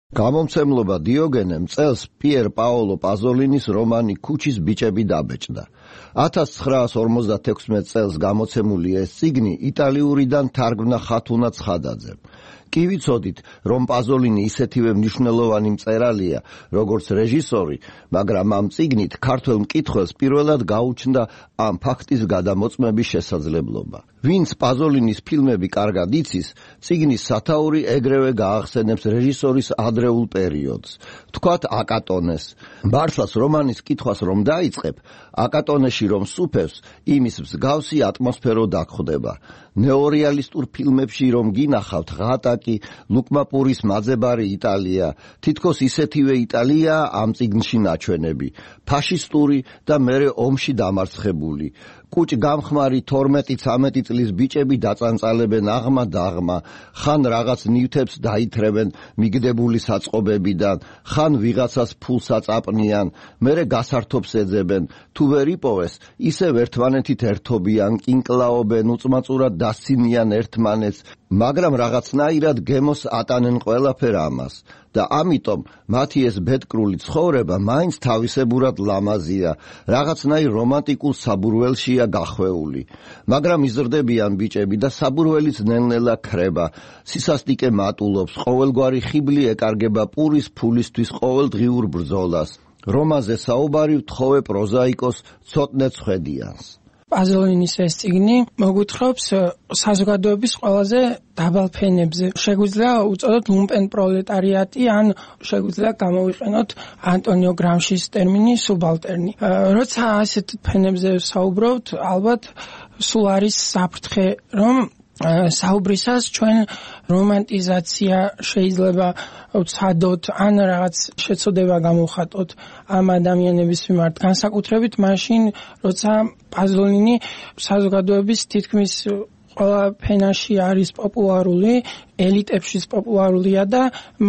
გამომცემლობა დიოგენემ წელს პიერ პაოლო პაზოლინის რომანი ქუჩის ბიჭები დაბეჭდა. 1956 წელს გამოცემული ეს წიგნი იტალიურიდან თარგმნა ხათუნა ცხადაძემ. კი ვიცოდით, რომ პაზოლინი ისეთივე მნიშვნელოვანი მწერალია, როგორც რეჟისორი, მაგრამ ამ წიგნით ქართველ მკითხველს პირველად გაუჩნდა ამ ფაქტის გადამოწმების შესაძლებლობა. ვინც პაზოლინის ფილმები კარგად იცის, წიგნის სათაური ეგრევე გაახსენებს რეჟისორის ადრეულ პერიოდს, თქვათ აკატონეს. მართლაც რომანის კითხვას რომ დაიწყებ, აკატონეში რომ სუფევს, იმის მსგავსი ატმოსფერო დაგხვდება. ნეორეალისტურ ფილმებში რომ გინახავთ ღატაკი, ლუკმაპურის მაძებარი იტალია, თითქოს ისეთივე იტალიაა ამ წიგნში ნაჩვენები, ფაშისტური და მერე ომში დამარცხებული. კუჭ გამხმარი 12-13 წლის ბიჭები დაწანწალებენ აღმა-დაღმა, ხან რაღაც ნივთებს დაითრევენ მიგდებული საწყობებიდან, ხან ვიღაცას ფულს აწაპნიან, მერე გასართობს ეძებენ, თუ ვერ იპოვეს, ისევ ერთმანეთით ერთობიან, კინკლაობენ, უწმაწურად დასცინიან ერთმანეთს, მაგრამ რაღაცნაირად გემოს ატანენ ყველაფერ ამას. და ამიტომ მათი ეს ბედკრული ცხოვრება მაინც თავისებურად ლამაზია, რაღაცნაირ რომანტიკულ საბურველშია გახვეული. მაგრამ იზრდებიან ბიჭები და საბურველიც ნელ-ნელა ქრება, სისასტიკე მატულობს, ყოველგვარი ხიბლი ეკარგება პურის ფულისთვის ყოველდღიურ ბრძოლას. რომაზე საუბარი ვთხოვე პროზაიკოს ცოტნე ცხედიანს. პაზოლინის ეს წიგნი მოგვითხრობს საზოგადოების ყველაზე დაბალ ფენებზე. შეგვიძლია უწოდოთ ლუმპენ პროლეტარიატი, ან შეგვიძლია გამოვიყენოთ ანტონიო გრამშის ტერმინი სუბალტერნი. როცა ასეთ ფენებზე საუბრობთ, ალბათ სულ არის საფრთხე, რომ საუბრისას ჩვენ რომანტიზაცია შეიძლება ვცადოთ, ან რაღაც შეცოდება გამოვხატოთ ამ ადამიანების მიმართ, განსაკუთრებით მაშინ, როცა პაზოლინი საზოგადოების თითქმის ყველა ფენაში არის პოპულარული, ელიტებშიც პოპულარულია და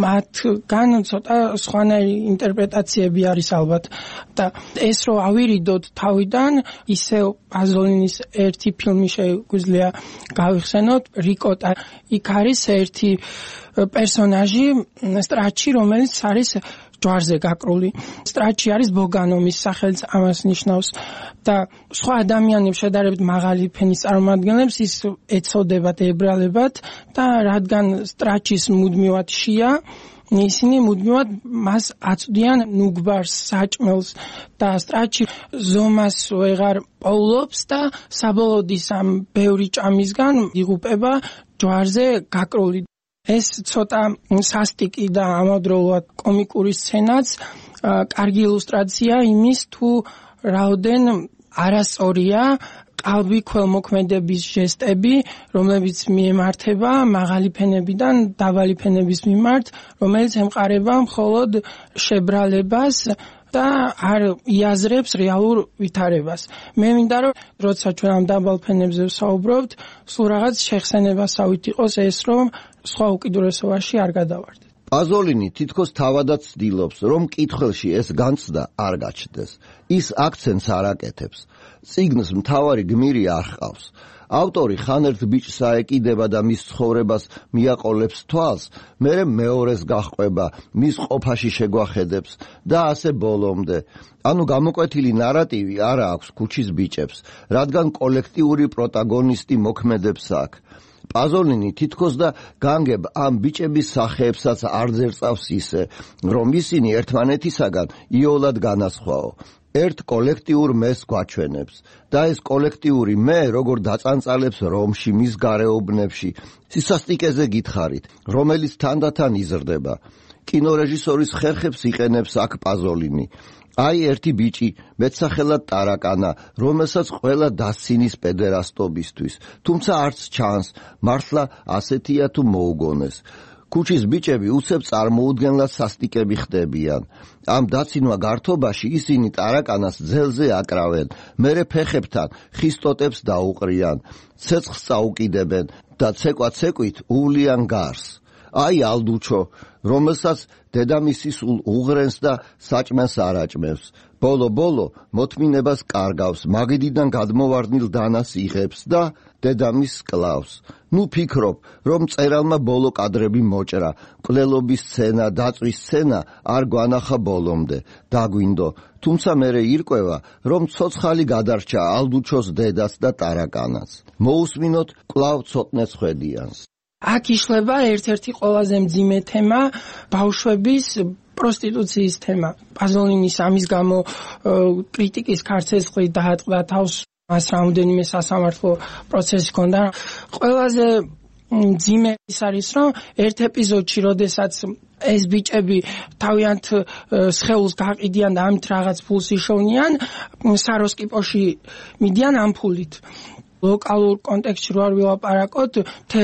მათგან ცოტა სხვანაირი ინტერპრეტაციები არის ალბათ. და ეს რომ ავირიდოთ თავიდან, ისევ პაზოლინის ერთი ფილმი შეგვიძლია გავიხსენოთ, რიკოტა. იქ არის ერთი პერსონაჟი, სტრაჩი, რომელიც არის ჯვარზე გაკრული. სტრაჩი არის ბოგანომის, სახელიც ამას ნიშნავს და სხვა ადამიანებს შედარებით მაღალი ფენის წარმომადგენლებს ის ეცოდებათ, ებრალებათ და რადგან სტრაჩის მუდმივად შია, ისინი მუდმივად მას აწვდიან ნუგბარს, საჭმელს და სტრაჩი ზომას ვეღარ პოულობს და საბოლოოდ ის ამ ბევრი ჭამისგან იღუპება ჯვარზე გაკრული. ეს ცოტა სასტიკი და ამავდროულად კომიკური სცენაც კარგი ილუსტრაცია იმის, თუ რაოდენ არასწორია ყალბი ქველმოქმედების ჟესტები, რომლებიც მიემართება მაღალი ფენებიდან დაბალი ფენების მიმართ, რომელიც ემყარება მხოლოდ შებრალებას და არ იაზრებს რეალურ ვითარებას. მე მინდა რომ როცა ჩვენ ამ დაბალ ფენებზე ვსაუბრობთ, სულ რაღაც შეხსენებასავით იყოს ეს, რომ სხვა უკიდურესობაში არ გადავარდეთ. პაზოლინი თითქოს თავადაც ცდილობს, რომ მკითხველში ეს განცდა არ გაჩნდეს. ის აქცენტს არ აკეთებს. წიგნს მთავარი გმირი არ ჰყავს. ავტორი ხან ერთ ბიჭს აეკიდება და მის ცხოვრებას მიაყოლებს თვალს, მერე მეორეს გაჰყვება, მის ყოფაში შეგვახედებს და ასე ბოლომდე. ანუ გამოკვეთილი ნარატივი არ აქვს ქუჩის ბიჭებს, რადგან კოლექტიური პროტაგონისტი მოქმედებს აქ. პაზოლინი თითქოს და განგებ ამ ბიჭების სახეებსაც არ ძერწავს ისე, რომ ისინი ერთმანეთისაგან იოლად განასხვაო. ერთ კოლექტიურ მეს გვაჩვენებს და ეს კოლექტიური მე როგორ დაწანწალებს რომში, მის გარეუბნებში, სისასტიკეზე გითხარით, რომელიც თანდათან იზრდება. კინორეჟისორის ხერხებს იყენებს აქ პაზოლინი. აი ერთი ბიჭი, მეტსახელად ტარაკანა, რომელსაც ყველა დასცინის პედერასტობისთვის, თუმცა არც ჩანს, მართლა ასეთია თუ მოუგონეს. ქუჩის ბიჭები უცებ წარმოუდგენლად სასტიკები ხდებიან. ამ დაცინვა გართობაში ისინი ტარაკანას ძელზე აკრავენ, მერე ფეხებთან ხისტოტებს დაუყრიან, ცეცხლს წაუკიდებენ და ცეკვა-ცეკვით უვლიან გარს. აი ალდუჩო, რომელსაც დედამისი სულ უღრენს და საჭმელს არაჭმევს. ბოლო-ბოლო მოთმინებას კარგავს, მაგიდიდან გადმოვარდნილ დანას იღებს და დედამისს კლავს. ნუ ფიქრობ, რომ მწერალმა ბოლო კადრები მოჭრა, მკვლელობის სცენა, დაწვის სცენა არ გვანახა ბოლომდე, დაგვინდო, თუმცა მერე ირკვევა, რომ ცოცხალი გადარჩა ალდუჩოს დედას და ტარაკანას. მოусმინოთ კვლავ ცოტნე ხვედიანს. აქ იშლება ერთ-ერთი ყველაზე მძიმე თემა, ბავშვების პროსტიტუციის თემა. პაზოლინის ამის გამო კრიტიკის ქარცეცხლით დაატყდა თავს, მას რამდენიმე სასამართლო პროცესი ჰქონდა. ყველაზე მძიმე ის არის, რომ ერთ ეპიზოდში, როდესაც ეს ბიჭები თავიანთ სხეულს გაყიდიან და ამით რაღაც ფულს იშოვნიან, საროსკიპოში მიდიან ამ ფულით. ლოკალურ კონტექსტში რო არ ვილაპარაკოთ,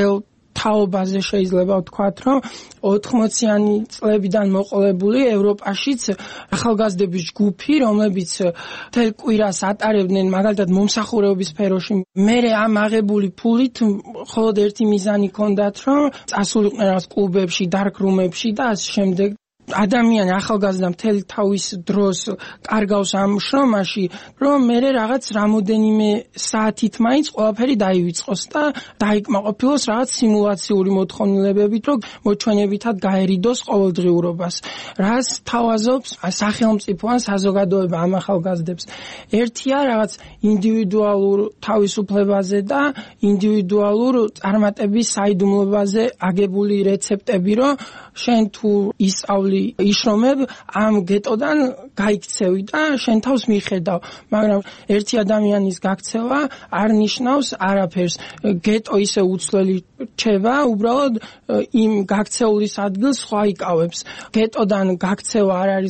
თაობაზე შეიძლება ვთქვათ, რომ 80-იანი წლებიდან მოყოლებული ევროპაშიც ახალგაზრდების ჯგუფი, რომლებიც თელ კვირას ატარებდნენ მაგალითად მომსახურეობის სფეროში, მერე ამ აღებული ფულით მხოლოდ ერთი მიზანი ჰქონდათ, რომ წასულიყვნენ რაღაც კლუბებში, დარკ-რუმებში და ასე შემდეგ. ადამიანი ახალგაზრდა მთელი თავის დროს კარგავს ამ შრომაში, რომ მერე რაღაც რამოდენიმე საათით მაინც ყველაფერი დაივიწყოს და დაიკმაყოფილოს რაღაც სიმულაციური მოთხოვნილებებით, რომ მოჩვენებითად გაერიდოს ყოველდღიურობას. რას თავაზობს სახელმწიფო ან საზოგადოება ამ ახალგაზრდებს? ერთია რაღაც ინდივიდუალურ თავისუფლებაზე და ინდივიდუალურ წარმატების საიდუმლოებაზე აგებული რეცეპტები, რომ შენ თუ ისწავლი იშრომებ ამ გეტოდან გაიქცევი და შენ თავს მიხედავ, მაგრამ ერთი ადამიანის გაქცევა არ ნიშნავს არაფერს. გეტო ისე უცვლელი რჩება, უბრალოდ იმ გაქცეულის ადგილს სხვა იკავებს. გეტოდან გაქცევა არ არის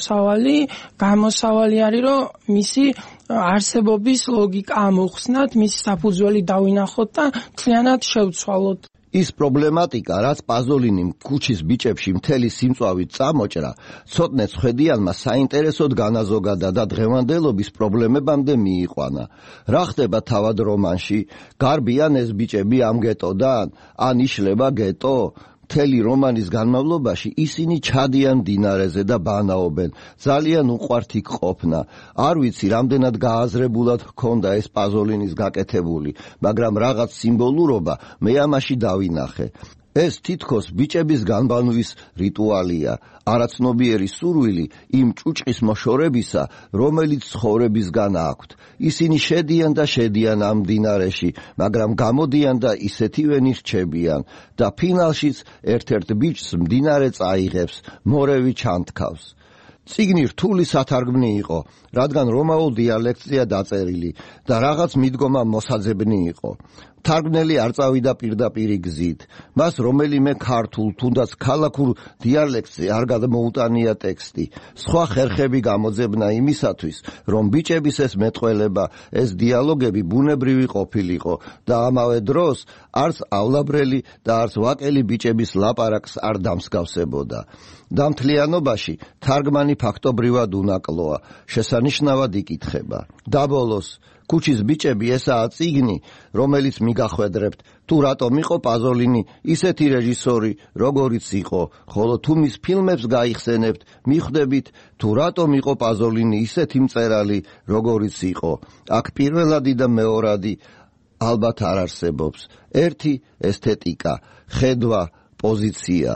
გამოსავალი არის, რომ მისი არსებობის ლოგიკა ამოხსნათ, მისი საფუძველი დავინახოთ და მთლიანად შევცვალოთ. ის პრობლემატიკა, რაც პაზოლინიმ ქუჩის ბიჭებში მთელი სიმწვავით წამოჭრა, ცოტნე ხვედიანმა საინტერესოდ განაზოგადა და დღევანდელობის პრობლემებამდე მიიყვანა. რა ხდება თავად რომანში? გარბიან ეს ბიჭები ამ გეტოდან? ან იშლება გეტო? მთელი რომანის განმავლობაში ისინი ჩადიან მდინარეზე და ბანაობენ. ძალიან უყვართ იქ ყოფნა. არ ვიცი, რამდენად გააზრებულად ჰქონდა ეს პაზოლინის გაკეთებული, მაგრამ რაღაც სიმბოლურობა მე ამაში დავინახე. ეს თითქოს ბიჭების განბანვის რიტუალია, არაცნობიერი სურვილი იმ ჭუჭყის მოშორებისა, რომელიც ცხოვრებისგან აქვთ. ისინი შედიან ამ მდინარეში, მაგრამ გამოდიან და ისეთივენი რჩებიან და ფინალშიც ერთ-ერთ ბიჭს მდინარე წაიღებს, მორევი ჩანთქავს. წიგნი რთული სათარგმნი იყო, რადგან რომაულ დიალექტზეა დაწერილი და რაღაც მიდგომა მოსაძებნი იყო. თარგმნელი არ წავიდა პირდაპირი გზით. მას რომელიმე ქართულ, თუნდაც ქალაქურ დიალექტზე არ გადმოუტანია ტექსტი. სხვა ხერხები გამოძებნა იმისათვის, რომ ბიჭების ეს მეტყველება, ეს დიალოგები ბუნებრივი ყოფილიყო და ამავე დროს არცავლაბრელი და არც ვაკელი ბიჭების ლაპარაკს არ დამსგავსებოდა. დამთლიანობაში თარგმანი ფაქტობრივად უნაკლოა, შესანიშნავად იკითხება. დაბოლოს ქუჩის ბიჭები ესაა წიგნი, რომელიც მიგახვედრებთ, თუ რატომ იყო პაზოლინი ისეთი რეჟისორი, როგორიც იყო, ხოლო თუ მის ფილმებს გაიხსენებთ, მიხვდებით, თუ რატომ იყო პაზოლინი ისეთი მწერალი, როგორიც იყო. აქ პირველადი და მეორადი ალბათ არ არსებობს. ერთი ესთეტიკა, ხედვა, პოზიცია.